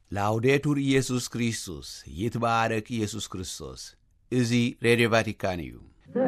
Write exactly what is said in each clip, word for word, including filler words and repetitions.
ላውዴቱር ኢየሱስ ክርስቶስ ይትባረክ ኢየሱስ ክርስቶስ እዚ ሬዲዮ ቫቲካን እዩ።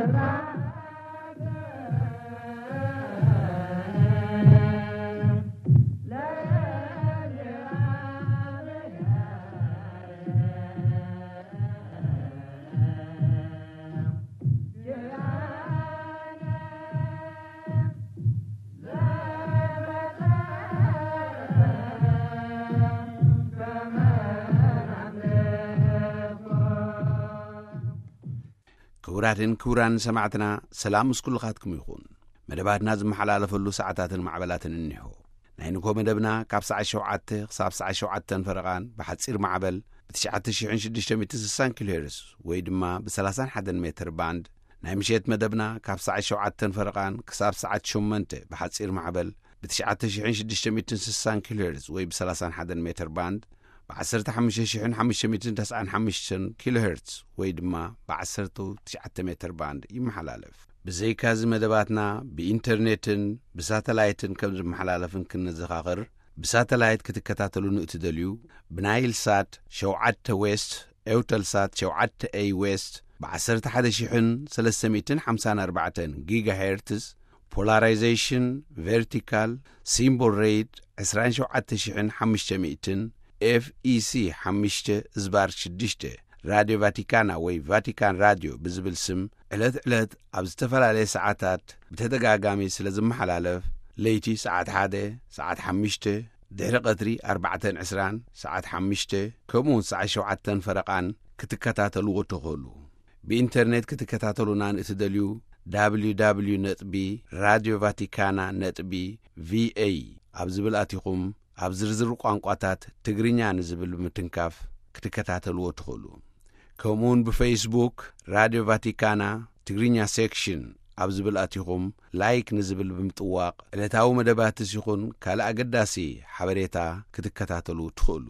ክቡራትን ክቡራን ሰማዕትና ሰላም ምስኩልኻትኩም ይኹን። መደባትና ዝመሓላለፈሉ ሰዓታትን ማዕበላትን እንሆ ናይ ንኮ መደብና ካብ ሰዓት ሸውዓተ ክሳብ ሰዓት ሸውዓተ ፈረቓን ብሓፂር ማዕበል ብትሽዓተ ሽሕን ሽዱሽተ ሚእቲ ስሳን ኪሎ ሄርዝ ወይ ድማ ብሰላሳን ሓደን ሜትር ባንድ፣ ናይ ምሸት መደብና ካብ ሰዓት ሸውዓተ ፈረቓን ክሳብ ሰዓት ሸሞንተ ብሓፂር ማዕበል ብትሽዓተ ሽሕን ሽዱሽተ ሚእቲ ስሳን ኪሎ ሄርዝ ወይ ብሰላሳን ሓደን ሜትር ባንድ ብዓሰርተ ሓሙሽተ ሽሕን ሓሙሽተ ሚእትን ተስዓን ሓሙሽተን ኪሎ ሄርዝ ወይ ድማ ብዓሰርተ ትሽዓተ ሜትር ባንድ ይመሓላለፍ። ብዘይካዚ መደባትና ብኢንተርኔትን ብሳተላይትን ከም ዝመሓላለፍን ክንዘኻኽር ብሳተላይት ክትከታተሉ ንእትደልዩ ብናይል ሳት ሸውዓተ ዌስት ኤውተል ሳት ሸውዓተ ኤይ ዌስት ብዓሰርተ ሓደ ሽሕን ሰለስተ ሚእትን ሓምሳን ኣርባዕተን ጊጋ ሄርትዝ ፖላራይዜሽን ቨርቲካል ሲምቦል ሬት ዕስራን ሸውዓተ ሽሕን ሓሙሽተ ሚእትን ኤፍ ኢ ሲ ሓሙሽተ ዝባር ሽዱሽተ ራዲዮ ቫቲካና ወይ ቫቲካን ራዲዮ ብዝብል ስም ዕለት ዕለት ኣብ ዝተፈላለየ ሰዓታት ብተደጋጋሚ ስለ ዝመሓላለፍ ለይቲ ሰዓት ሓደ ሰዓት ሓሙሽተ ድሕሪ ቐትሪ ኣርባዕተን ዕስራን ሰዓት ሓሙሽተ ከምኡውን ሰዓት ሸውዓተን ፈረቓን ክትከታተልዎ ትኽእሉ። ብኢንተርኔት ክትከታተሉና ንእትደልዩ ዳብልዩ ዳብልዩ ነጥቢ ራድዮ ቫቲካና ነጥቢ ቪኤ ኣብ ዝብል ኣቲኹም ኣብ ዝርዝር ቋንቋታት ትግርኛ ንዝብል ምትንካፍ ክትከታተልዎ ትኽእሉ። ከምኡውን ብፌስቡክ ራድዮ ቫቲካና ትግርኛ ሴክሽን ኣብ ዝብል ኣቲኹም ላይክ ንዝብል ብምጥዋቕ ዕለታዊ መደባት ሲኹን ካልእ ኣገዳሲ ሓበሬታ ክትከታተሉ ትኽእሉ።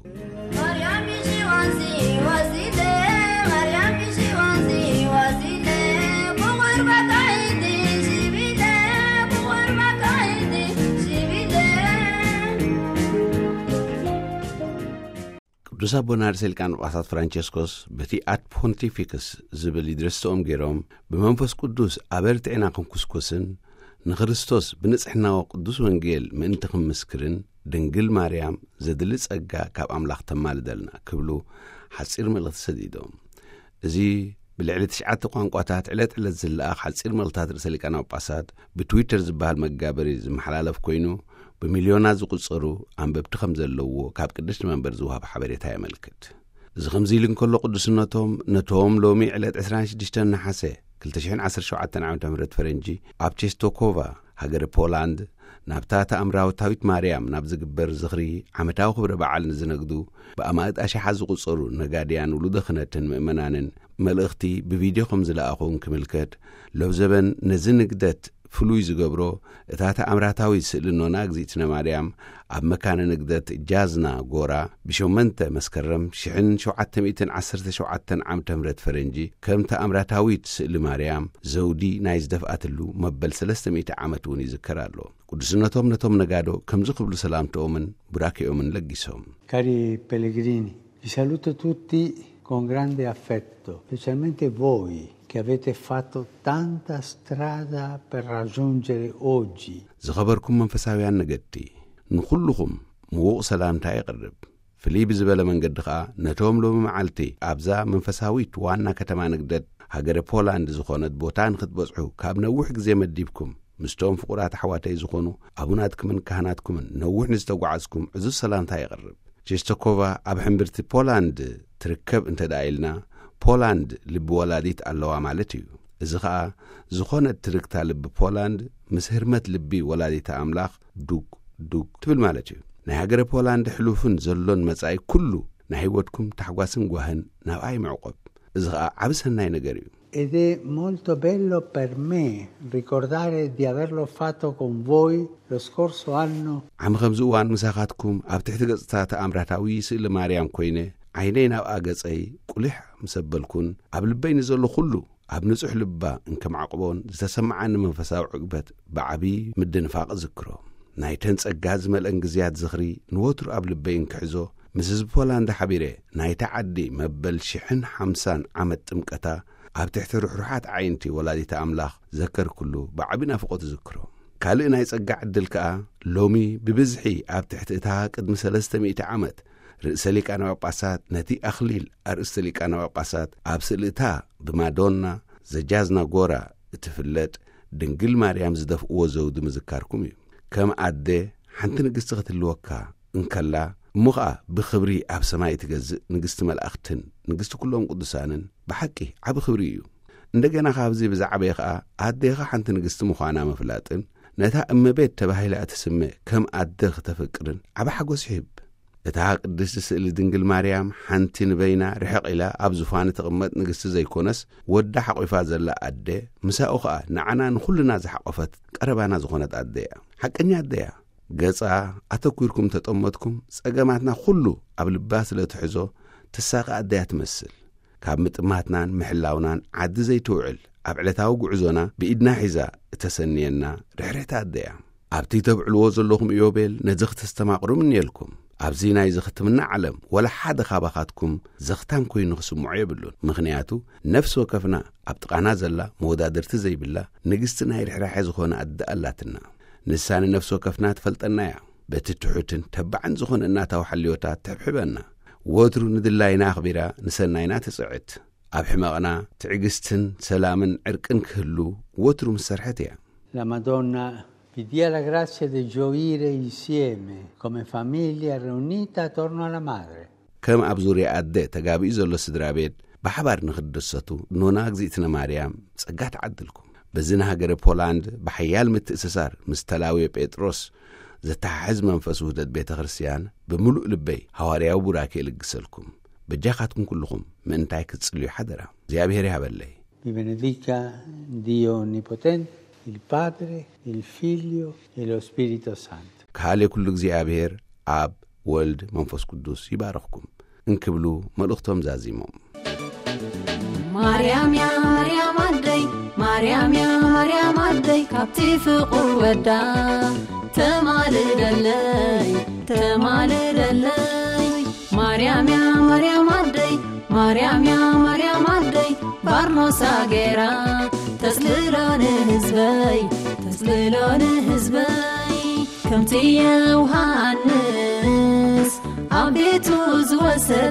ቅዱስ አቡነ ሊቃነ ጳጳሳት ፍራንቼስኮስ በቲ አት ፖንቲፊክስ ዝብል ይድረስቶም ገይሮም ብመንፈስ ቅዱስ ኣበርቲዕና ክንኩስኩስን ንክርስቶስ ብንጽሕናዊ ቅዱስ ወንጌል ምእንቲ ክምስክርን ድንግል ማርያም ዘድሊ ጸጋ ካብ ኣምላኽ ተማልደልና ክብሉ ሓፂር መልእኽቲ ሰዲዶም። እዚ ብልዕሊ ትሽዓተ ቋንቋታት ዕለት ዕለት ዝለኣኽ ሓፂር መልእኽታት ርእሰ ሊቃነ ጳጳሳት ብትዊተር ዝበሃል መጋበሪ ዝመሓላለፍ ኮይኑ ብሚልዮናት ዝቁጸሩ ኣንበብቲ ከም ዘለዎ ካብ ቅድስቲ መንበር ዝውሃብ ሓበሬታ የመልክት። እዚ ከምዚ ኢሉ እንከሎ ቅዱስነቶም ነቶም ሎሚ ዕለት ዕስራን ሽዱሽተ ናሓሰ ክልተ ሽሕን ዓሰርተ ሸውዓተ ዓመተ ምህረት ፈረንጂ ኣብ ቼስቶኮቫ ሃገረ ፖላንድ ናብታ ተኣምራዊት ማርያም ናብ ዝግበር ዝኽሪ ዓመታዊ ክብረ በዓል ንዝነግዱ ብኣማእት ኣሽሓ ዝቁጸሩ ነጋድያን ውሉደ ክህነትን ምእመናንን መልእኽቲ ብቪድዮ ከም ዝለኣኹን ክምልከት ሎብ ዘበን ነዚ ንግደት ፍሉይ ዝገብሮ እታ ተኣምራታዊ ስእሊ ኖና እግዝእትነ ማርያም ኣብ መካነ ንግደት ጃዝና ጎራ ብሸሞንተ መስከረም ሽሕን ሸውዓተ ሚእትን ዓሰርተ ሸውዓተን ዓመተ ምህረት ፈረንጂ ከም ተኣምራታዊት ስእሊ ማርያም ዘውዲ ናይ ዝደፍኣትሉ መበል ሰለስተ ሚእቲ ዓመት እውን ይዝከር ኣሎ። ቅዱስነቶም ነቶም ነጋዶ ከምዚ ክብሉ ሰላምቶምን ቡራኪኦምን ለጊሶም። ካሪ ፔሌግሪኒ vi saluto tutti con grande affetto, specialmente voi che avete fatto tanta strada per raggiungere oggi. ዝኸበርኩም መንፈሳውያን ነገድቲ ንኹልኹም ምዉቕ ሰላምታ ይቕርብ። ፍልይ ብዝበለ መንገዲ ኸዓ ነቶም ሎሚ መዓልቲ ኣብዛ መንፈሳዊት ዋና ከተማ ንግደት ሃገረ ፖላንድ ዝኾነት ቦታ ንኽትበጽሑ ካብ ነዊሕ ግዜ መዲብኩም ምስቶም ፍቑራት ኣሕዋተይ ዝኾኑ ኣቡናትኩምን ካህናትኩምን ነዊሕ ንዝተጓዓዝኩም ዕዙዝ ሰላምታ ይቕርብ። ቼስቶኮቫ ኣብ ሕምብርቲ ፖላንድ ትርከብ እንተ ዳ ኢልና ፖላንድ ልቢ ወላዲት ኣለዋ ማለት እዩ። እዚ ኸዓ ዝኾነት ትርክታ ልቢ ፖላንድ ምስ ህርመት ልቢ ወላዲት ኣምላኽ ዱግ ዱግ ትብል ማለት እዩ። ናይ ሃገረ ፖላንድ ሕሉፍን ዘሎን መጻኢ ኩሉ ናይ ህይወትኩም ታሕጓስን ጓህን ናብኣይ ምዕቆብ። እዚ ኸዓ ዓብ ሰናይ ነገር እዩ። Ed è molto bello per me ricordare di averlo fatto con voi lo scorso anno. ዓም ከምዚ እዋን ምሳኻትኩም ኣብ ትሕቲ ገጽታ ተኣምራታዊ ስእሊ ማርያም ኮይነ ዓይነይ ናብኣ ገጸይ ቁልሕ ምሰበልኩን ኣብ ልበይ ንዘሎ ኩሉ ኣብ ንጹሕ ልባ እንከምዓቕቦን ዝተሰምዓኒ መንፈሳዊ ዕግበት ብዓብዪ ምድንፋቕ ዝክሮ ናይ ተን ጸጋ ዝመልአን ግዜያት ዝኽሪ ንወትሩ ኣብ ልበይ እንክሕዞ مسز بولندا حبيره نايتا عدي مبل شحن حمسان عمد تمكتا ኣብ ትሕቲ ሩሕሩሓት ዓይንቲ ወላዲተ ኣምላኽ ዘከር ኩሉ ብዓቢና ፍቆት ዝክሮ ካልእ ናይ ጸጋዕ ዕድል ከኣ ሎሚ ብብዝሒ ኣብ ትሕቲ እታ ቅድሚ ሰለስተ ሚእቲ ዓመት ርእሰ ሊቃነ ጳጳሳት ነቲ ኣኽሊል ኣርእስተ ሊቃነ ጳጳሳት ኣብ ስእልታ ብማዶና ዘጃዝና ጎራ እትፍለጥ ድንግል ማርያም ዝደፍእዎ ዘውዲ ምዝካርኩም እዩ ከም ኣደ ሓንቲ ንግስቲ ክትልወካ እንከላ ሙኻ ብኽብሪ ኣብ ሰማይ ትገዝእ ንግስቲ መላእኽትን ንግስቲ ኩሎም ቅዱሳንን ብሓቂ ዓብ ኽብሪ እዩ እንደገና ካብዚ ብዛዕበየ ኸኣ ኣዴኻ ሓንቲ ንግስቲ ምዃና መፍላጥን ነታ እመቤት ተባሂላ እትስምዕ ከም ኣደ ክተፈቅርን ዓብ ሓጐስ ይህብ እታ ቅድስቲ ስእሊ ድንግል ማርያም ሓንቲ ንበይና ርሕቕ ኢላ ኣብ ዙፋን ትቕመጥ ንግስቲ ዘይኮነስ ወዳ ሓቒፋ ዘላ ኣደ ምሳኡ ኸኣ ንዓና ንኹልና ዝሓቖፈት ቀረባና ዝኾነት ኣደ እያ ሓቀኛ ኣደ እያ ገጻ ኣተኲርኩም ተጠመጥኩም ጸገማትና ኩሉ ኣብ ልባ ስለ ትሕዞ ትሳቐ ኣደያ ትመስል ካብ ምጥማትናን ምሕላውናን ዓዲ ዘይትውዕል ኣብ ዕለታዊ ጉዕዞና ብኢድና ሒዛ እተሰንየና ርሕርሕቲ ኣደያ ኣብቲ ተብዕልዎ ዘለኹም ኢዮቤል ነዚ ክትስተማቕሩም እኒኤልኩም ኣብዚ ናይ ዝኽትምና ዓለም ወላ ሓደ ኻባኻትኩም ዘኽታም ኮይኑ ክስምዖ የብሉን ምኽንያቱ ነፍሲ ወከፍና ኣብ ጥቓና ዘላ መወዳድርቲ ዘይብላ ንግስቲ ናይ ርሕራሐ ዝኾነ ኣደ ኣላትና ንሳን ነፍሲ ወከፍና ትፈልጠና እያ በቲ ትሑትን ተባዕን ዝኾነ እናታዊ ሓልዮታት ትሕብሕበና ወትሩ ንድላይና ኣኽቢራ ንሰናይና ትጽዕት ኣብ ሕማቕና ትዕግስትን ሰላምን ዕርቅን ክህሉ ወትሩ ምሰርሐት እያ La Madonna vi dia la grazia di gioire insieme come famiglia riunita attorno alla madre. ከም ኣብ ዙርያ ኣደ ተጋቢኡ ዘሎ ስድራ ቤት ብሓባር ንኽድሰቱ ኖና እግዝእትነ ማርያም ጸጋ ትዓድልኩም በዚ ሃገረ ፖላንድ ብሓያል ምትእስሳር ምስ ተላዊ ጴጥሮስ ዘተሓሕዝ መንፈስ ውህደት ቤተ ክርስቲያን ብምሉእ ልበይ ሐዋርያዊ ቡራኬ ልግሰልኩም በጃኻትኩም ኩልኹም ምእንታይ ክትጽልዩ ሓደራ እግዚአብሔር ይሃበለይ Vi benedica Dio Onnipotente, il Padre, il Figlio e lo Spirito Santo. ካለ ኩሉ እግዚአብሔር አብ ወልድ መንፈስ ቅዱስ ይባርክኩም እንክብሉ መልእክቶም ዛዚሞም ማርያም ያ ማርያም አደይ ማርያም ያ ማርያም አደይ ካብቲ ፍቁር ወዳ ተማልደለይ ተማልደለይ ማርያም ያ ማርያም አደይ ማርያም ያ ማርያም አደይ ባርኖሳ ጌራ ተስልሎን ህዝበይ ተስልሎን ህዝበይ ከምቲ ዮሐንስ አቤቱ ዝወሰዳ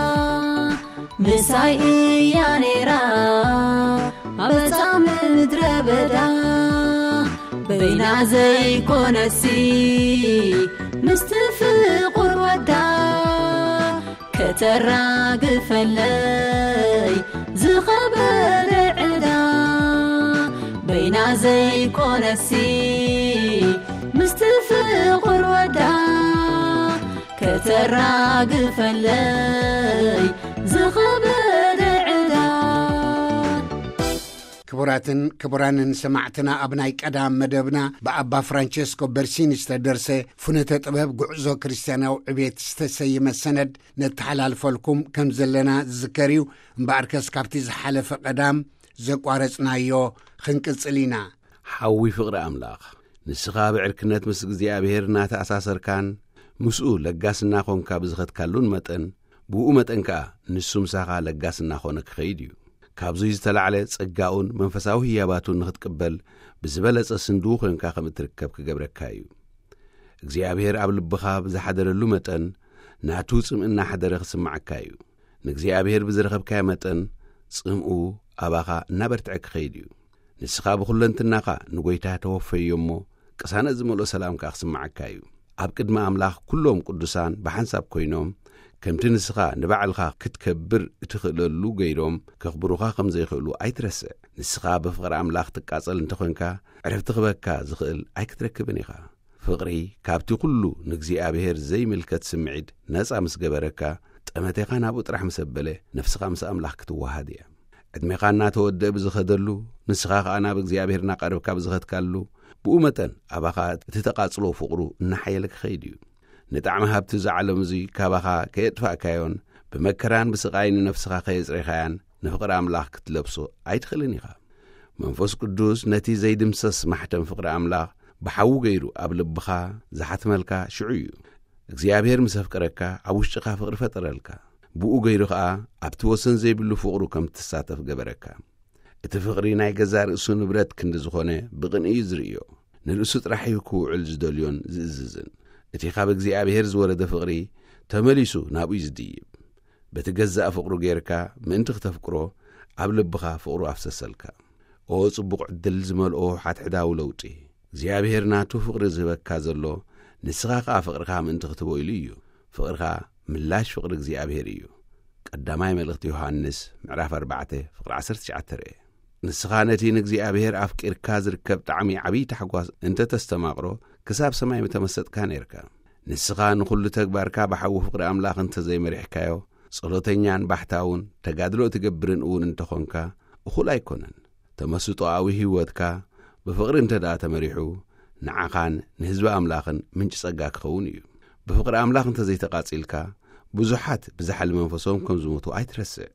ምሳይ ያኔራ አበዛ ምድረ በዳ በይና ዘይኮነሲ ምስትፍቁር ወዳ ከተራግፈለይ ዝኸበረ ዕዳ በይና ዘይኮነሲ ምስትፍቁር ወዳ ከተራግፈለይ ዝኸበረ ዕዳ ክቡራትን ክቡራንን ሰማዕትና ኣብናይ ቀዳም መደብና በአባ ፍራንቸስኮ በርሲኒ ዝተደርሰ ፍኖተ ጥበብ ጉዕዞ ክርስቲያናዊ ዕቤት ዝተሰየመ ሰነድ ነተሓላልፈልኩም ከም ዘለና ዝዝከርዩ እምበኣርከስ ካብቲ ዝሓለፈ ቀዳም ዘቋረጽናዮ ክንቅጽል ኢና ሓዊ ፍቕሪ ኣምላኽ ንስኻ ብዕርክነት ምስ እግዚኣብሔር እናተኣሳሰርካን ምስኡ ለጋስና ኾንካ ብዝኸትካሉን መጠን ብኡ መጠን ከዓ ንሱ ምሳኻ ለጋስና ኾነ ክኸይድ እዩ ካብዙይ ዝተላዕለ ጸጋኡን መንፈሳዊ ህያባቱን ንኽትቅበል ብዝበለጸ ስንዱ ኾንካ ከም እትርከብ ክገብረካ እዩ እግዚኣብሔር ኣብ ልብኻ ብዝሓደረሉ መጠን ናቱ ጽምእና ሓደረ ክስማዓካ እዩ ንእግዚኣብሔር ብዝረኸብካዮ መጠን ጽምኡ ኣባኻ እናበርትዐ ክኸይድ እዩ ንስኻ ብኹለንትናኻ ንጐይታ ተወፈዮ እሞ ቅሳነት ዝመልኦ ሰላምካ ክስማዓካ እዩ ኣብ ቅድሚ ኣምላኽ ኩሎም ቅዱሳን ብሓንሳብ ኮይኖም ከምቲ ንስኻ ንባዕልኻ ክትከብር እትኽእለሉ ገይሮም ከኽብሩኻ ከም ዘይኽእሉ ኣይትረስዕ ንስኻ ብፍቕሪ ኣምላኽ ትቃጸል እንተኾንካ ዕረፍቲ ክበካ ዝኽእል ኣይክትረክብን ኢኻ ፍቕሪ ካብቲ ኩሉ ንእግዚኣብሔር ዘይምልከት ስምዒት ነጻ ምስ ገበረካ ጠመቴኻ ናብኡ ጥራሕ ምስ ኣበለ ነፍስኻ ምስ ኣምላኽ ክትወሃድ እያ ዕድሜኻ እናተወድአ ብዝኸደሉ ንስኻ ከዓ ናብ እግዚኣብሔር እናቐረብካ ብዝኸትካሉ ብኡ መጠን ኣባኻ እቲ ተቓጽሎ ፍቕሩ እናሓየለ ክኸይድ እዩ ንጣዕሚ ሃብቲ ዝዓለም እዙይ ካባኻ ከየጥፋእካዮን ብመከራን ብስቓይን ነፍስኻ ከየጽሬኻያን ንፍቕሪ ኣምላኽ ክትለብሶ ኣይትኽእልን ኢኻ መንፈስ ቅዱስ ነቲ ዘይድምሰስ ማሕተም ፍቕሪ ኣምላኽ ብሓዊ ገይሩ ኣብ ልብኻ ዝሓትመልካ ሽዑ እዩ እግዚአብሔር ምሰፍቀረካ አውሽጥኻ ፍቅር ፈጠረልካ ብኡ ገይሩ ኸኣ ኣብቲ ወሰን ዘይብሉ ፍቅሩ ከም ትሳተፍ ገበረካ እቲ ፍቅሪ ናይ ገዛ ርእሱ ንብረት ክንዲ ዝኾነ ብቕንኡ ዝርእዮ ንርእሱ ጥራሕ ክውዕል ዝደልዮን ዝእዝዝን እቲ ካብ እግዚአብሔር ዝወረደ ፍቅሪ ተመሊሱ ናብኡ ዝድይብ በቲ ገዛእ ፍቅሩ ጌርካ ምእንቲ ክትፍቅሮ ኣብ ልብኻ ፍቅሩ ኣፍሰሰልካ ኦ ጽቡቕ ዕድል ዝመልኦ ሓትሕዳዊ ለውጢ እግዚአብሔር ናቱ ፍቅሪ ዝህበካ ዘሎ ንስኻ ኸኣ ፍቅርኻ ምእንቲ ክትቦ ኢሉ እዩ ፍቅርኻ ምላሽ ፍቅሪ እግዚአብሔር እዩ ቀዳማይ መልእኽቲ ዮሐንስ ምዕራፍ ኣርባዕተ ፍቅሪ ዓሰርተ ትሽዓተ ንስኻ ነቲ ንእግዚአብሔር ኣፍቂርካ ዝርከብ ጣዕሚ ዓብዪ ታሕጓስ እንተ ተስተማቕሮ ክሳብ ሰማይ ምተመሰጥካ ነርካ ንስኻ ንኹሉ ተግባርካ ብሓዊ ፍቅሪ ኣምላኽ እንተ ዘይመሪሕካዮ ጸሎተኛን ባሕታውን ተጋድሎ ትገብርን እውን እንተኾንካ እኹል ኣይኮነን ተመስጦኣዊ ህይወትካ ብፍቅሪ እንተ ደኣ ተመሪሑ ንዓኻን ንህዝቢ ኣምላኽን ምንጭ ጸጋ ክኸውን እዩ ብፍቅሪ ኣምላኽ እንተ ዘይተቓጺልካ ብዙሓት ብዛሕሊ መንፈሶም ከም ዝሞቱ ኣይትረስዕ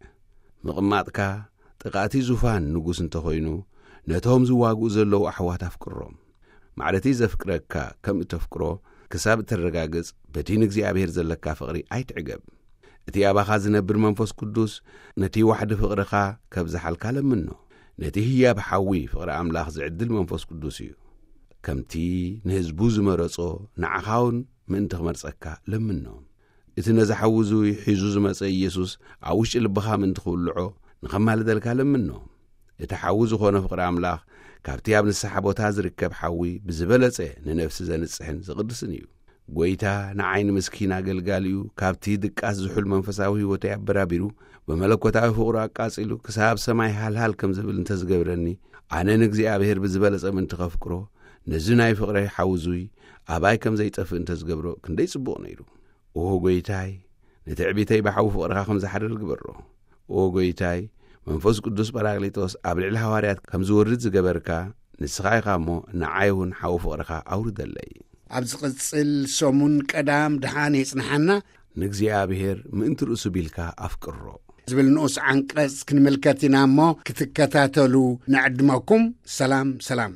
ምቕማጥካ ጥቓቲ ዙፋን ንጉስ እንተ ኾይኑ ነቶም ዝዋግኡ ዘለዉ ኣሕዋት ኣፍቅሮም ማዕረቲ ዘፍቅረካ ከም እተፍቅሮ ክሳብ እተረጋግጽ በቲ ንእግዚአብሔር ዘለካ ፍቅሪ ኣይትዕገብ እቲ ኣባኻ ዝነብር መንፈስ ቅዱስ ነቲ ዋሕዲ ፍቅርኻ ከብዝሓልካ ለምኖ ነቲ ህያብ ሓዊ ፍቅሪ ኣምላኽ ዝዕድል መንፈስ ቅዱስ እዩ ከምቲ ንህዝቡ ዝመረጾ ንዓኻውን ምእንቲ ክመርጸካ ለምኖ እቲ ነዚ ሓዊ እዙይ ሒዙ ዝመጸ ኢየሱስ ኣብ ውሽጢ ልብኻ ምእንቲ ክውልዖ ንኸማልደልካ ለምኖ እቲ ሓዊ ዝኾነ ፍቅሪ ኣምላኽ ካብቲ ኣብ ንስሓ ቦታ ዝርከብ ሓዊ ብዝበለጸ ንነፍሲ ዘንጽሕን ዝቕድስን እዩ ጐይታ ንዓይኒ ምስኪን ኣገልጋሊኡ ካብቲ ድቃስ ዝሑል መንፈሳዊ ህይወተይ ኣበራቢሩ በመለኮታዊ ፍቅሩ ኣቃጺሉ ክሳብ ሰማይ ሃልሃል ከም ዝብል እንተ ዝገብረኒ ኣነ ንእግዚአብሔር ብዝበለጸ ምእንቲ ኸፍቅሮ ነዚ ናይ ፍቅሪ ሓዊ እዙይ ኣባይ ከም ዘይጠፍእ እንተ ዝገብሮ ክንደይ ጽቡቕ ነይሩ ኦ ጐይታይ ንትዕቢተይ ብሓዊ ፍቅርኻ ከም ዝሓድር ግበሮ ኦ ጐይታይ መንፈስ ቅዱስ ጰራቅሊጦስ ኣብ ልዕሊ ሐዋርያት ከም ዝወርድ ዝገበርካ ንስኻ ኢኻ እሞ ንዓይ እውን ሓዊ ፍቅርኻ ኣውርደለይ ኣብ ዝቕጽል ሰሙን ቀዳም ድሓን የጽንሓና ንእግዚአብሔር ምእንቲ ርእሱ ቢልካ ኣፍቅሮ ዝብል ንኡስ ዓንቀጽ ክንምልከት ኢና እሞ ክትከታተሉ ንዕድመኩም ሰላም ሰላም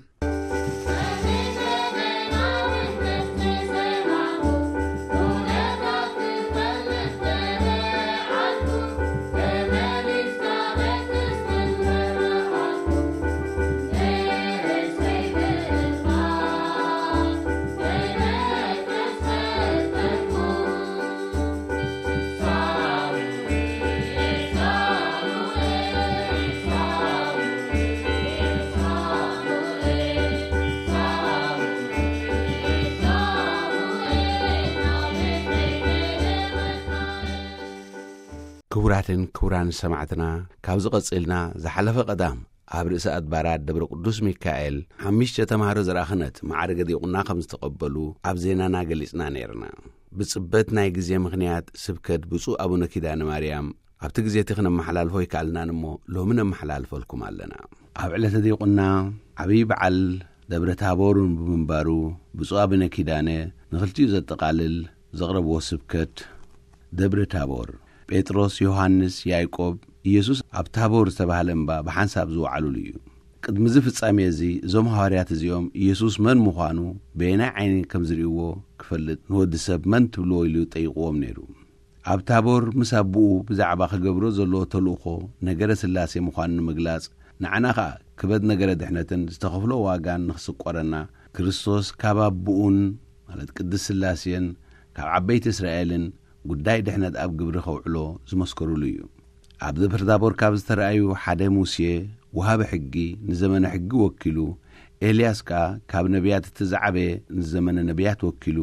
ክቡራትን ክቡራን ሰማዕትና ካብ ዝቐጽልና ዝሓለፈ ቀዳም ኣብ ርእሰ ኣድባራት ደብረ ቅዱስ ሚካኤል ሓሙሽተ ተምሃሮ ዘራኽነት ማዕረገ ዲቁና ከም ዝተቐበሉ ኣብ ዜናና ገሊጽና ነርና ብጽበት ናይ ግዜ ምኽንያት ስብከት ብፁዕ ኣቡነ ኪዳነ ማርያም ኣብቲ ግዜ እቲ ክነመሓላልፎ ይከኣልናን እሞ ሎሚ ነመሓላልፈልኩም ኣለና ኣብ ዕለተ ዲቁና ዓብዪ በዓል ደብረ ታቦርን ብምንባሩ ብፁዕ ኣቡነ ኪዳነ ንኽልቲኡ ዘጠቓልል ዘቕረብዎ ስብከት ደብረ ታቦር ጴጥሮስ ዮሐንስ ያዕቆብ ኢየሱስ ኣብ ታቦር ዝተባህለ እምባ ብሓንሳብ ዝወዓሉሉ እዩ ቅድሚ ዚ ፍጻሜ እዚ እዞም ሐዋርያት እዚኦም ኢየሱስ መን ምዃኑ በየናይ ዓይኒ ከም ዝርእይዎ ክፈልጥ ንወዲ ሰብ መን ትብልዎ ኢሉ ጠይቕዎም ነይሩ ኣብ ታቦር ምስ ኣቦኡ ብዛዕባ ክገብሮ ዘለዎ ተልእኾ ነገረ ስላሴ ምዃኑ ንምግላጽ ንዓና ኸኣ ክበድ ነገረ ድሕነትን ዝተኸፍሎ ዋጋን ንኽስቆረና ክርስቶስ ካብ ኣቦኡን ማለት ቅድስ ስላሴን ካብ ዓበይቲ እስራኤልን ጉዳይ ድሕነት ኣብ ግብሪ ኸውዕሎ ዝመስከሩሉ እዩ ኣብ ደብረ ታቦር ካብ ዝተረኣዩ ሓደ ሙሴ ወሃበ ሕጊ ንዘመነ ሕጊ ወኪሉ ኤልያስ ከኣ ካብ ነቢያት እትዛዕበየ ንዘመነ ነቢያት ወኪሉ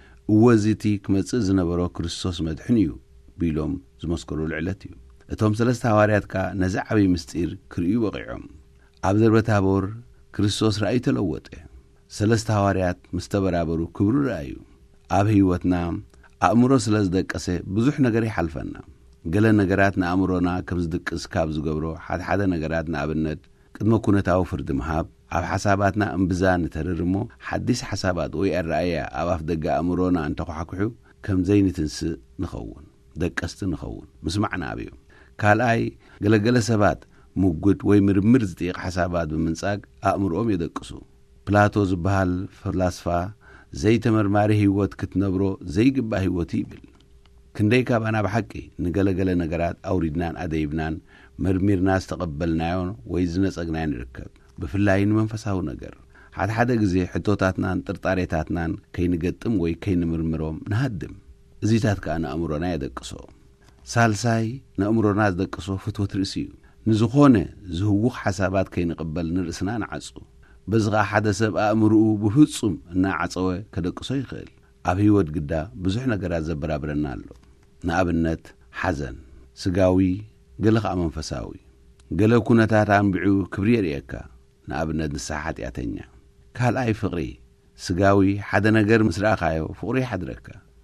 እወዚቲ ክመጽእ ዝነበሮ ክርስቶስ መድሕን እዩ ቢሎም ዝመስከሩሉ ዕለት እዩ እቶም ሰለስተ ሐዋርያት ከኣ ነዚ ዓብዪ ምስጢር ክርእዩ በቒዖም ኣብ ደብረ ታቦር ክርስቶስ ራእዩ ተለወጠ ሰለስተ ሐዋርያት ምስ ተበራበሩ ክብሩ ረአዩ ኣብ ህይወትና ኣእምሮ ስለ ዝደቀሰ ብዙሕ ነገር ይሓልፈና ገለ ነገራት ንኣእምሮና ከም ዝድቅስ ካብ ዝገብሮ ሓደ ሓደ ነገራት ንኣብነት ቅድመ ኩነታዊ ፍርዲ ምሃብ ኣብ ሓሳባትና እምብዛ ንተርርሞ ሓዲስ ሓሳባት ወይ ኣረኣያ ኣብ ኣፍ ደገ ኣእምሮና እንተኳሕኩሑ ከም ዘይንትንስእ ንኸውን ደቀስቲ ንኸውን ምስማዕና ኣብዮም ካልኣይ ገለገለ ሰባት ሙጉድ ወይ ምርምር ዝጠይቕ ሓሳባት ብምንጻግ ኣእምሮኦም የደቅሱ ፕላቶ ዝበሃል ፈላስፋ ዘይተመርማሪ ህይወት ክትነብሮ ዘይግባ ህይወት ይብል ክንደይ ካባና ብሓቂ ንገለገለ ነገራት አውሪድናን አደይብናን መርሚርና ዝተቀበልናዮ ወይ ዝነጸግናዮ ንርከብ ብፍላይ ንመንፈሳዊ ነገር ሓደ ሓደ ግዜ ሕቶታትናን ጥርጣሬታትናን ከይንገጥም ወይ ከይንምርምሮም ንሃድም እዚታት ከኣነ አእምሮና የደቅሶ ሳልሳይ ንእምሮና ዝደቅሶ ፍትወት ርእሲ እዩ ንዝኾነ ዝህውኽ ሓሳባት ከይንቅበል ንርእስና ንዓጹ በዝኻ ሓደ ሰብ አእምሮኡ ብፍጹም እናዓጸወ ከደቅሶ ይኽእል ኣብ ህይወት ግዳ ብዙሕ ነገራት ዘበራብረና ኣሎ ንኣብነት ሓዘን ስጋዊ ገለ ከዓ መንፈሳዊ ገለ ኩነታት ኣንቢዑ ክብሪ የርእየካ ንኣብነት ንስሓ ኃጢአተኛ ካልኣይ ፍቕሪ ስጋዊ ሓደ ነገር ምስ ረኣኻዮ ፍቕሪ ይሓድረካ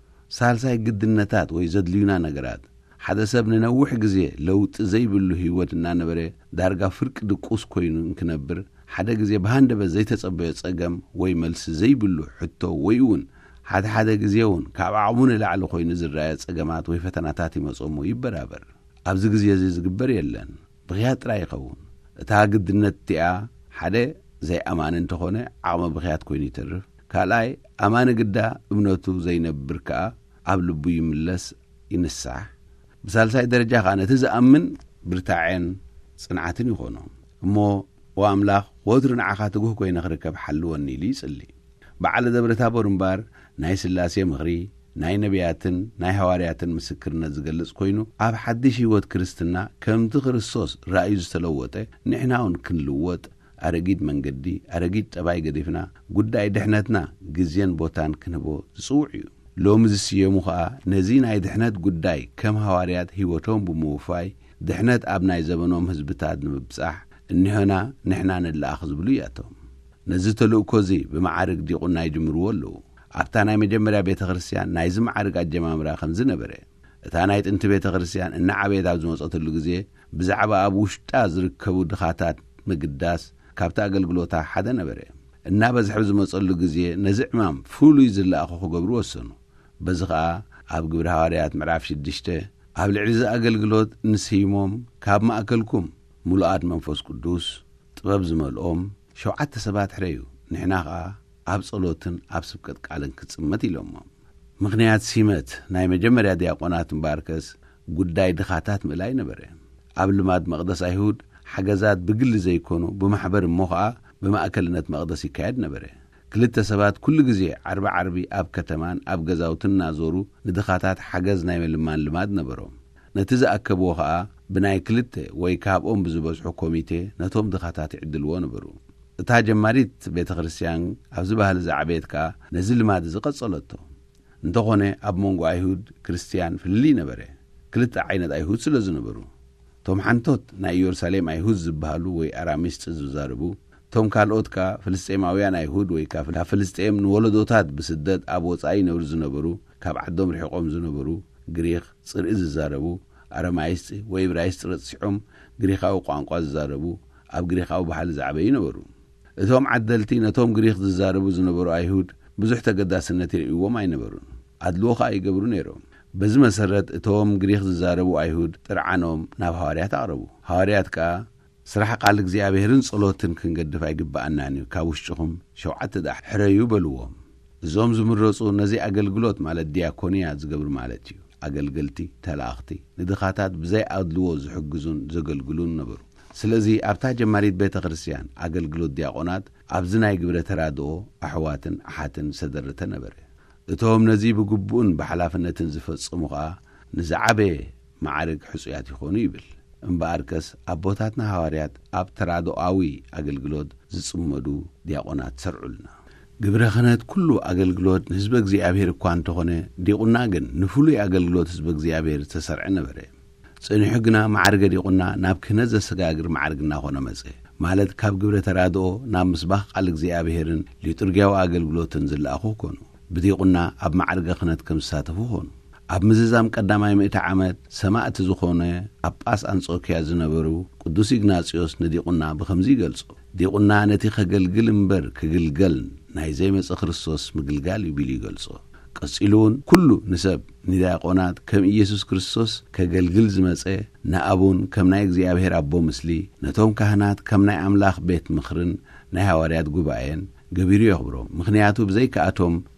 ሳልሳይ ግድነታት ወይ ዘድልዩና ነገራት ሓደ ሰብ ንነዊሕ ግዜ ለውጢ ዘይብሉ ህይወት እናነበረ ዳርጋ ፍርቂ ድቁስ ኮይኑ እንክነብር ሓደ ግዜ ብሃንደበት ዘይተጸበዮ ጸገም ወይ መልሲ ዘይብሉ ሕቶ ወይ እውን ሓደ ሓደ ግዜ እውን ካብ ዓቕሙ ንላዕሊ ኮይኑ ዝረአየ ጸገማት ወይ ፈተናታት ይመጾሞ ይበራበር ኣብዚ ግዜ እዚ ዝግበር የለን ብኽያት ጥራይ ይኸውን እታ ግድነት እቲኣ ሓደ ዘይኣማን እንተኾነ ዓቕሚ ብኽያት ኮይኑ ይተርፍ ካልኣይ ኣማን ግዳ እምነቱ ዘይነብር ከዓ ኣብ ልቡ ይምለስ ይንሳሕ ብሳልሳይ ደረጃ ከዓ ነቲ ዝኣምን ብርታዕን ጽንዓትን ይኾኖ እሞ ወኣምላኽ ወትሩ ንዓኻ ትጉህ ኮይኑ ክርከብ ሓልወኒ ኢሉ ይጽሊ በዓለ ደብረ ታቦር እምበር ናይ ስላሴ ምኽሪ ናይ ነቢያትን ናይ ሐዋርያትን ምስክርነት ዝገልጽ ኮይኑ ኣብ ሓድሽ ህይወት ክርስትና ከምቲ ክርስቶስ ራእዩ ዝተለወጠ ንሕናውን ክንልወጥ ኣረጊድ መንገዲ ኣረጊድ ጠባይ ገዲፍና ጉዳይ ድሕነትና ግዜን ቦታን ክንህቦ ዝጽውዕ እዩ ሎሚ ዝስየሙ ከዓ ነዚ ናይ ድሕነት ጉዳይ ከም ሐዋርያት ህይወቶም ብምውፋይ ድሕነት ኣብ ናይ ዘመኖም ህዝብታት ንምብጻሕ እንሆና ንሕና ንለኣኽ ዝብሉ እያቶም ነዚ ተልእኮ እዚ ብመዓርግ ዲቁና ይጅምርዎ ኣለዉ ኣብታ ናይ መጀመርያ ቤተ ክርስቲያን ናይ ዝመዓርግ ኣጀማምራ ከም ዝነበረ እታ ናይ ጥንቲ ቤተ ክርስቲያን እናዓበየት ኣብ ዝመጸተሉ ግዜ ብዛዕባ ኣብ ውሽጣ ዝርከቡ ድኻታት ምግዳስ ካብቲ ኣገልግሎታ ሓደ ነበረ እናበዝሕ ዝመጸሉ ግዜ ነዚ ዕማም ፍሉይ ዝለኣኹ ክገብሩ ወሰኑ በዚ ከዓ ኣብ ግብረ ሐዋርያት ምዕራፍ ሽዱሽተ ኣብ ልዕሊ እዚ ኣገልግሎት ንስይሞም ካብ ማእከልኩም ሙሉኣት መንፈስ ቅዱስ ጥበብ ዝመልኦም ሸውዓተ ሰባት ሕረዩ ንሕና ከዓ ኣብ ጸሎትን ኣብ ስብከት ቃልን ክጽመት ኢሎሞ ምኽንያት ሲመት ናይ መጀመርያ ዲያቆናት እምባርከስ ጉዳይ ድኻታት ምእላይ ነበረ ኣብ ልማድ መቕደስ ኣይሁድ ሓገዛት ብግሊ ዘይኮኑ ብማሕበር እሞ ከዓ ብማእከልነት መቕደስ ይካየድ ነበረ ክልተ ሰባት ኩሉ ግዜ ዓርቢ ዓርቢ ኣብ ከተማን ኣብ ገዛውትን እናዞሩ ንድኻታት ሓገዝ ናይ ምልማን ልማድ ነበሮም ነቲ ዝኣከብዎ ከዓ ብናይ ክልተ ወይ ካብኦም ብዝበዝሑ ኮሚቴ ነቶም ድኻታት ይዕድልዎ ነበሩ እታ ጀማሪት ቤተ ክርስቲያን ኣብዚ ባህሊ ዝዓበየት ከዓ ነዚ ልማድ ዝቐጸለቶ እንተኾነ ኣብ መንጎ ኣይሁድ ክርስቲያን ፍልይ ነበረ ክልተ ዓይነት ኣይሁድ ስለ ዝነበሩ ቶም ሓንቶት ናይ ኢየሩሳሌም ኣይሁድ ዝበሃሉ ወይ አራሚስጥ ዝዛረቡ ቶም ካልኦት ከዓ ፍልስጤማውያን ኣይሁድ ወይ ካብ ፍልስጤም ንወለዶታት ብስደት ኣብ ወጻኢ ነብሩ ዝነበሩ ካብ ዓዶም ርሒቆም ዝነበሩ ግሪክ ጽርኢ ዝዛረቡ አረማይስጥ ወይ ዕብራይስጥ ረጽሖም ግሪካዊ ቋንቋ ዝዛረቡ ኣብ ግሪካዊ ባህሊ ዝዓበዩ ነበሩ እቶም ዓደልቲ ነቶም ግሪክ ዝዛረቡ ዝነበሩ ኣይሁድ ብዙሕ ተገዳስነት ይርእይዎም ኣይነበሩን ኣድልዎ ከዓ ይገብሩ ነይሮም በዚ መሰረት እቶም ግሪክ ዝዛረቡ ኣይሁድ ጥርዓኖም ናብ ሐዋርያት ኣቕረቡ ሐዋርያት ከዓ ስራሕ ቃል እግዚአብሔርን ጸሎትን ክንገድፍ አይግባአናኒ ካብ ውሽጥኹም ሸውዓተ ዳሕ ሕረዩ በልዎም እዞም ዝምረጹ ነዚ አገልግሎት ማለት ዲያኮንያ ዝገብር ማለት እዩ አገልገልቲ ተላእኽቲ ንድኻታት ብዘይ ኣድልዎ ዝሕግዙን ዘገልግሉን ነበሩ ስለዚ ኣብታ ጀማሪት ቤተ ክርስቲያን አገልግሎት ዲያቆናት ኣብዚ ናይ ግብረ ተራድኦ ኣሕዋትን ኣሓትን ሰደረተ ነበረ እቶም ነዚ ብግቡእን ብሓላፍነትን ዝፈጽሙ ከዓ ንዝዓበየ ማዕርግ ሕጹያት ይኾኑ ይብል እምበኣርከስ ኣቦታትና ሐዋርያት ኣብ ተራድኦኣዊ አገልግሎት ዝጽመዱ ዲያቆናት ሰርዑልና ግብረ ክህነት ኩሉ አገልግሎት ንህዝበ እግዚአብሔር እኳ እንተኾነ ዲቁና ግን ንፍሉይ አገልግሎት ህዝበ እግዚአብሔር ተሰርዐ ነበረ ጽኒሑ ግና ማዕርገ ዲቁና ናብ ክህነት ዘሰጋግር ማዕርግ እናኾነ መጽ ማለት ካብ ግብረ ተራድኦ ናብ ምስባኽ ቃል እግዚአብሔርን ሊቱርጊያዊ አገልግሎትን ዝለኣኹ ኮኑ ብዲቁና ኣብ ማዕርገ ክህነት ከም ዝሳተፉ ኾኑ ኣብ ምዝዛም ቀዳማይ ምእተ ዓመት ሰማዕቲ ዝኾነ ጳጳስ አንጾኪያ ዝነበሩ ቅዱስ ኢግናጽዮስ ንዲቁና ብኸምዚ ይገልጹ ዲቁና ነቲ ከገልግል እምበር ክግልገል ናይ ዘይመጽ ክርስቶስ ምግልጋል ይብል ይገልጹ ቀጺሉን ኩሉ ንሰብ ንዲያቆናት ከም ኢየሱስ ክርስቶስ ከገልግል ዝመጸ ንኣቡን ከም ናይ እግዚአብሔር ኣቦ ምስሊ ነቶም ካህናት ከም ናይ ኣምላኽ ቤት ምኽርን ናይ ሐዋርያት ጉባኤን ገቢሩ ይኽብሮም ምኽንያቱ ብዘይከኣቶም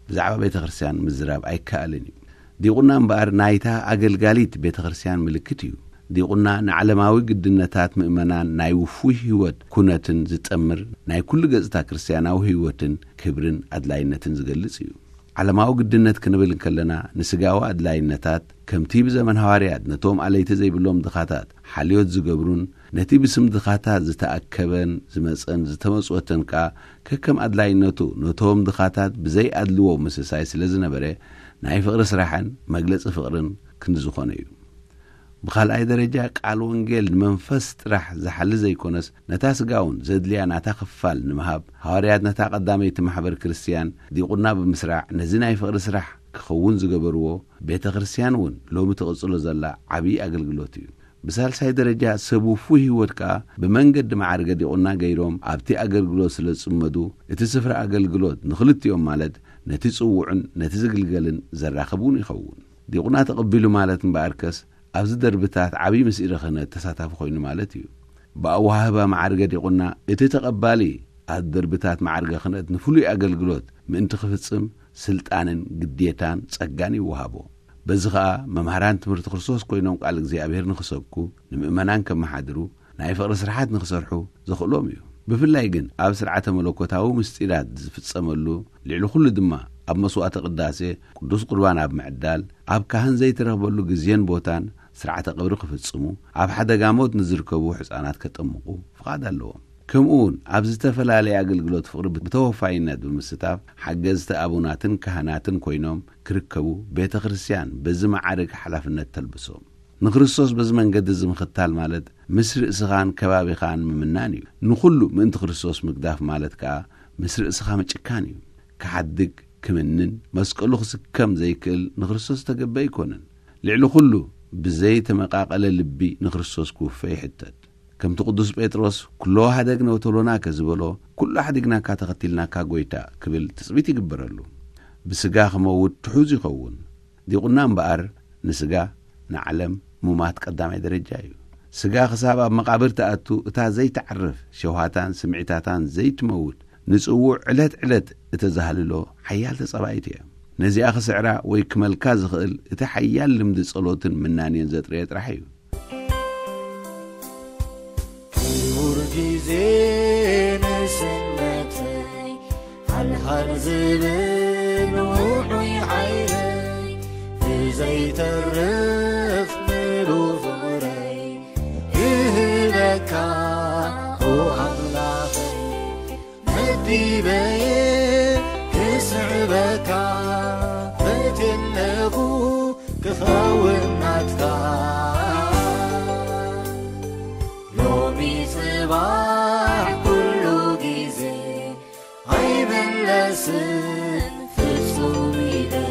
بزعبة بيت خرسيان مزراب أي كألني دي قلنا مبار نايتا أقل قاليت بيت خرسيان ملكتيو دي قلنا نعلماوي قد النتات مؤمنان نايوفوه هيوت كونتن زتأمر ناي كل جزتا كريستياناو هيوتن كبرن أدلاينتن زقلسيو علماو قد النت كنبل كلنا نسقاو أدلاينتات كم تيب زمن هواريات نتوم علي تزي بلوم دخاتات حاليوت زقبرون نتيب سم دخاتات زتأكبن زمسن زتمسوتن كا ككم أدلاينتو نتوم دخاتات بزي أدلوو مسساي سلزنا بري ناي فقر سراحن مجلس فقرن كنزخونيو بخال أي درجة قال ونجيل منفس راح زحل زي كونس نتاس قاون زد لي أنا تخفال نمهاب هاريات نتا قدامي تمحبر كريستيان دي قلنا بمسرع نزينا يفقر سرح كخون زقبروه بيت كريستيان ون لو متقصلو زلا عبي أقلقلوتي بسال ساي درجة سبوفوه ودكا بمنقد معارقة دي قلنا غيروم عبتي أقلقلو سلسمدو اتسفر أقلقلوت نخلط يوم مالد نتسوعن نتزقلقلن زراخبون يخون دي قلنا تقبلوا مالت مباركس أبز دربتات عبي مسيرة خنا تساتف خوين مالتيو بأوهابا معرقة دي قلنا اتتقبالي الدربتات معرقة خنا نفولي أقلقلوت من تخفتصم سلطانن قديتان تسقاني وهابو بزغا ممهران تمرت خرصوص كوينوم قالك زي أبير نخصبكو نمئمنان كم محادرو نايفق رسرحات نخصرحو زخلوميو بفلايقن أب سرعة ملوكوتاو مستيرات زفتسملو لعلو كل دما أب مسوءات قداسي قدوس قربان أب معدال أب كهن زي ترغبلو جزيان بوتان سرعة قبر قفتسمو أب حدا قاموت نزركبو حسانات كتأمقو فقاد اللوم كمون أب زتفلالي أقلقلوت فقر بتوفاينات بالمستاف حقزت أبوناتن كهناتن كوينوم كركبو بيت خرسيان بزم عارق حلافنات تلبسوم نخرصوص بزمن قد زم ختال مالد مصر إسخان كبابي خان ممنانيو نخلو من تخرصوص مقداف مالد كا مصر إسخان مچكانيو كحدق كمنن مسقلو خسكم زي كل نخرصوص تقبا يكونن لعلو خلو بزي تمقاقل اللبي نخرصوص كوفي حتت كم تقدس بيتروس كلو هدقنا وطولوناك زبلو كل حدقنا كا تغتلنا كا قويتا كبل تثبيت يقبرلو بسقا خموود تحوزي خون دي قلنا مبقر نسقا نعلم ممات قدامي درجايو سقا خسابا مقابر تأتو اتا زي تعرف شوهاتان سمعتاتان زي تموت نسقوع علت علت اتزهللو حيال تصبايتيا نزي اخ سعرا ويكمل كازخل اتا حيال لمد صلوتن منانين زطريت رحيو زين سنتي هالهال زبن وحي عيني في زيت الرف ملو فغري إهلك هو أملاخي مدي بيه كسعبك فتنبو كخاون ناتكا صباح كله جيزي عيب اللسن في الصوميدة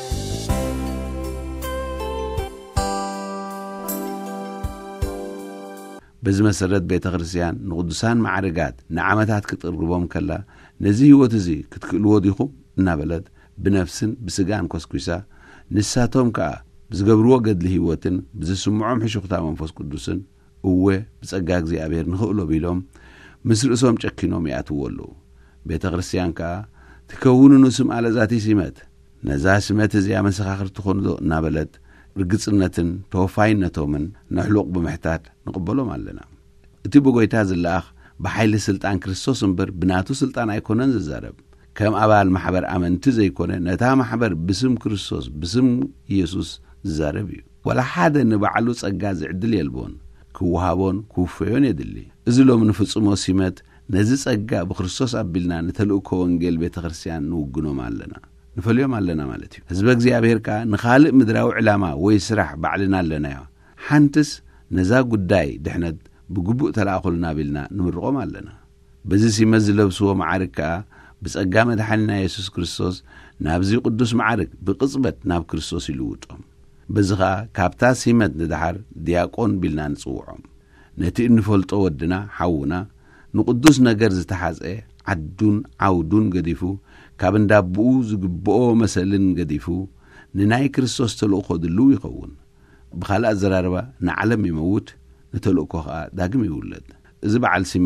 بزمسرت بيت خرسيان نقدسان معرقات نعمتات كتقربهم كلا نزي وتزي كتقلوا ديخم نابلد بنفسن بسجان كوسكوسا نساتهم كا بزقبروا قد لهيوتن بزسمعهم حشوقتا منفوس قدسن هو بصقاق زي أبير نخلو بيلوم مصر اسوام چكينوم ياتولو بيت خرسيان كا تكونو نسم على ذاتي سمات نزا سمات زي مسخاخر تخوندو نابلد رقصنتن توفاينتومن نحلوق بمحتات نقبلو مالنا اتي بوغيتا زلاخ بحيل سلطان كريستوس امبر بناتو سلطان ايكونن ززارب كم أبال محبر أمنت زي كونن نتا محبر بسم كريستوس بسم يسوس زاربيو ولا حدا نبعلو صقاز عدل يلبون كوهابون كوفيون يدلي إذلو من فصمو سيمات نزي صقا بخريستوس أبلنا نتلوكو وانجيل بيت خرسيان نوقنو مالنا نفليو مالنا مالتيو هزبك زي أبيركا نخالق مدراو علامة ويسرح بعلنا لنا حانتس نزا قداي دحند بقبوء تلاقلنا بلنا نمرقو مالنا بزي سيمز لبسو معاركا بس أقام دحالنا يسوس كريستوس نابزي قدوس معارك بقصبت ناب كريستوس يلوطهم بزغا كابتا سيمت ندحر دياقون بلنا نصوعهم نتي نفلطو ودنا حونا نقدوس نجر زتحازئ عدون عودون قديفو كابن دابو زقبو مسلن قديفو نناي كريستوس تلوخو دلو يقون بخلاء زراربا نعلم يموت نتلوكو داقم يولد إذا بعل سيمت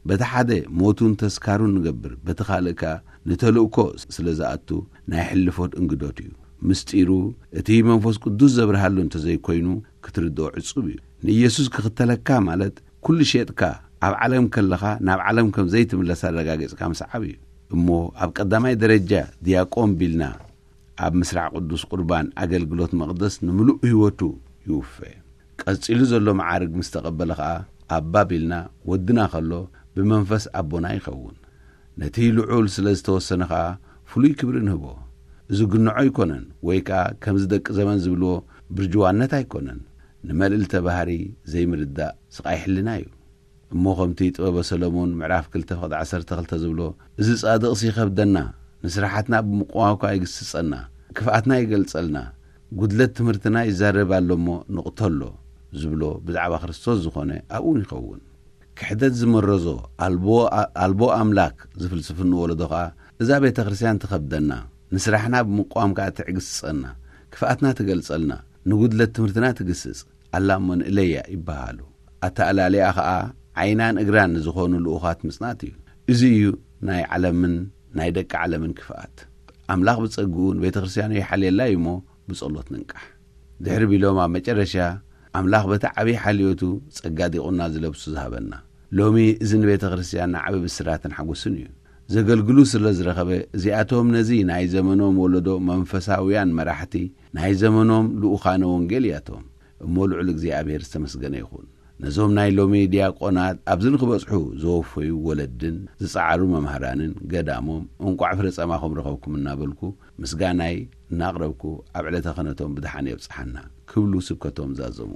بتحدى موتون تسكارون نقبر بتخالكا نتلوكو سلازاتو نايحلفوت انقدوتيو مستيرو اتي منفوس قدوس زبرهالو انت زي كوينو كتردو عصوبي نيسوس كختلكا مالت كل شيءكا اب عالم كلخا ناب عالم كم زيت من لسارغاغيس كام صعبي امو اب قداماي درجه دياقون بيلنا اب مسرع قدوس قربان اغلغلوت مقدس نملو هيوتو يوفي قصيلو زلو معارج مستقبلخا اب بابلنا ودنا خلو بمنفس ابونا يخون نتي لعول سلازتوسنخا فلوي كبر نهبو زغنعو يكونن ويكا كمز دق زمان زبلو برجوانت ايكونن نملل تبهاري زي مردا سقاي حلنايو امو خمتي طبب سلمون معراف كلته فقد عشرة تخلت زبلو ازي صادق سي خبدنا نسرحتنا بمقواكا يغسصنا كفاتنا يغلصلنا غدلت تمرتنا يزربالمو نقتلو زبلو بزعبا خريستوس زخونه ابون يخون كحدد زمرزو البو البو املاك زفلسفن ولدوخا اذا بيت ክርስቲያን تخبدنا نسرحنا بمقامكا تعغصنا كفاتنا تغلصلنا نغدلت تمرتنا تغسص اللامن اليا يبالو اتعلالي اخا عينان اغران زخونو لوخات مصناتي ازيو ناي علمن ناي دق علمن كفات املاك بصغون بيت ክርስቲያን يحليلا يمو بصلوت ننقح دحر بيلوما مጨረሻ املاك بتعبي حليوتو صغادي قنا زلبسو زهبنا لومي اذن بيت ክርስቲያን عبي بسراتن حغسنيو زغلغلو سلازرخبه زياتهم نزي ناي زمنوم ولدو منفساويان مراحتي ناي زمنوم لوخانه وانجلياتهم مولع لغزيابير استمسغنه يكون نزوم ناي لومي دياقونات ابزن خبصحو زوفي ولدن زصعرو ممهرانن قدامهم انقع فرصماخم رخبكم نابلكو مسغاناي ناقربكو ابعلته خنتهم بدحان يبصحنا كبلو سبكتهم زازمو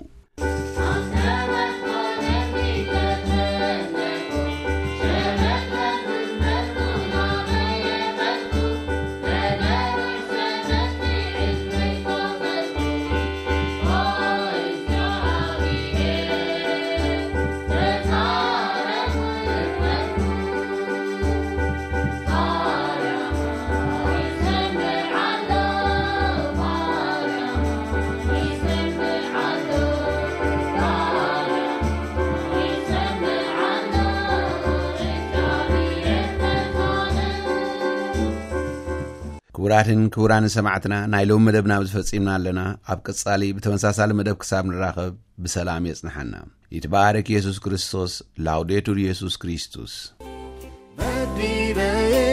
كوراتن كوران سمعتنا نايلوم مدبنا بتفصيمنا لنا اب قصالي بتمساسال مدب كساب نراخب بسلام يصنحنا يتبارك يسوع كريستوس لاوديتور يسوع كريستوس